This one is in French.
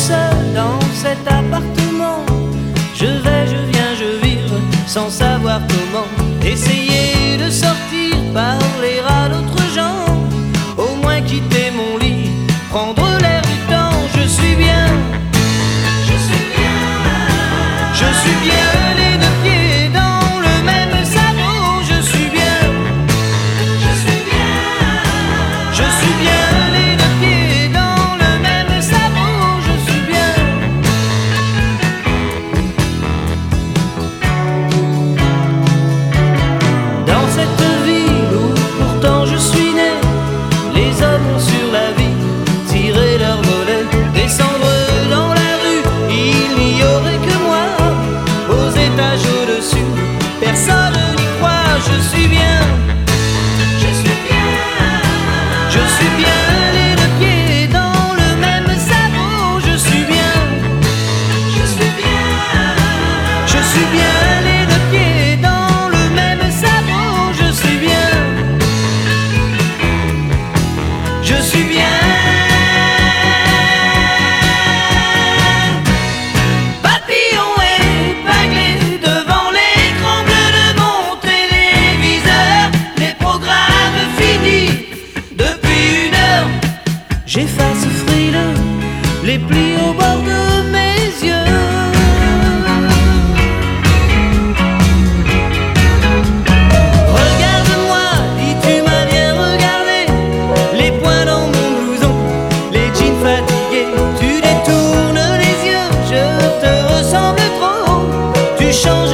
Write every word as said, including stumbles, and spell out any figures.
seul dans cet appartement. Je vais, je viens, je vire sans savoir comment. Essayer de sortir, parler à d'autres gens, au moins quitter mon lit, prendre l'air du temps. Je suis bien, je suis bien, je suis bien les deux pieds dans le même sabot. Je suis bien, je suis bien, je suis bien les deux pieds dans le même sabot. Je suis bien. Dans cette ville où pourtant je suis né, les hommes ont sur la vie tiré leur volet. Descendre dans la rue, il n'y aurait que moi. Aux étages au-dessus, personne n'y croit. Je suis bien, je suis bien, je suis bien les deux pieds dans le même sabot. Je suis bien, je suis bien, je suis bien les deux pieds dans le même sabot. Je suis bien, je suis bien. Papillon épinglé devant l'écran bleu de mon téléviseur. Les programmes finis depuis une heure. J'efface frileux les plis au bord de mes yeux. Regarde-moi, dis-tu m'as bien regardé. Les poings dans mon blouson, les jeans fatigués. Tu détournes les yeux, je te ressemble trop. Tu changes